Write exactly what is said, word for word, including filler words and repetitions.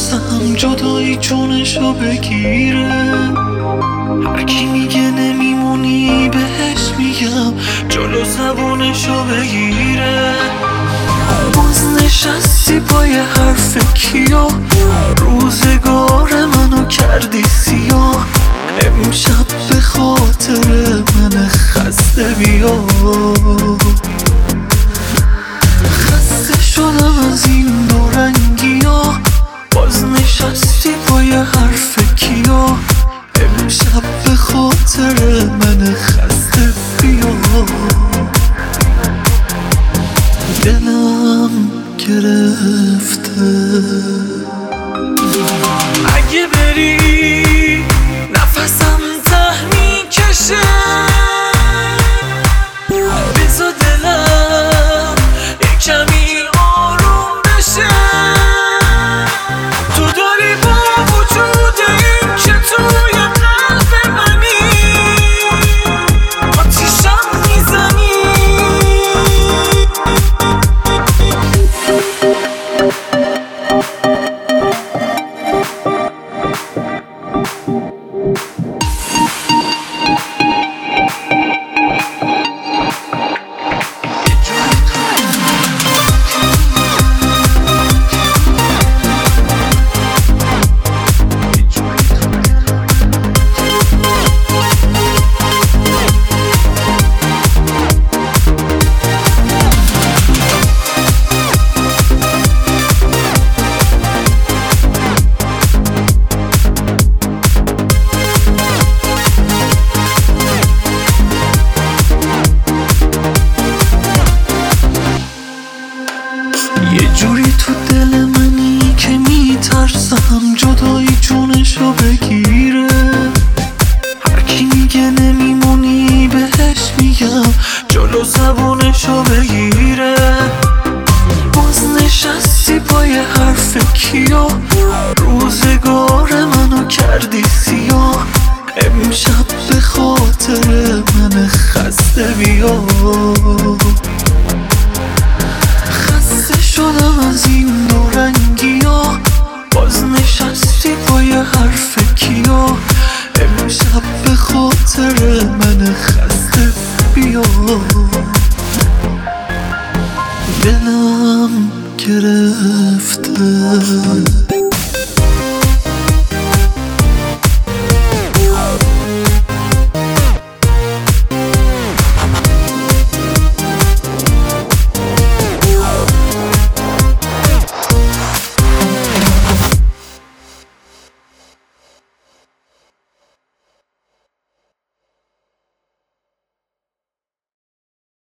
میترسم جدایی جونشو بگیره. هر کی میگه نمیمونی بهش میگم جلو زبونشو بگیره. باز نشستی پای حرف کیا، روزگار منو کردی سیاه. امشب به خاطر من خسته بیا. خسته شدم از این دورنگی ها، باز نشستی پای حرف کیا. امشب به خاطر من خسته بیا. دلم گرفته اگه بری نفسم ته میکشه. بذار دلم یک کمی آروم بشه. تو داری با وجود این که توی قلب منی آتیشم میزنی. یه جوری تو دل منی که میترسم جدایی جونشو بگیره. هر کی میگه نمیمونی بهش میگم جلو زبونشو بگیره. باز نشستی پای حرف کیا، روزگار منو کردی سیاه. امشب به خاطر من خسته بیا. شدم از این دورنگی ها، باز نشستی پای حرف کیا. امشب به خاطر من خسته بیا. دلم گرفته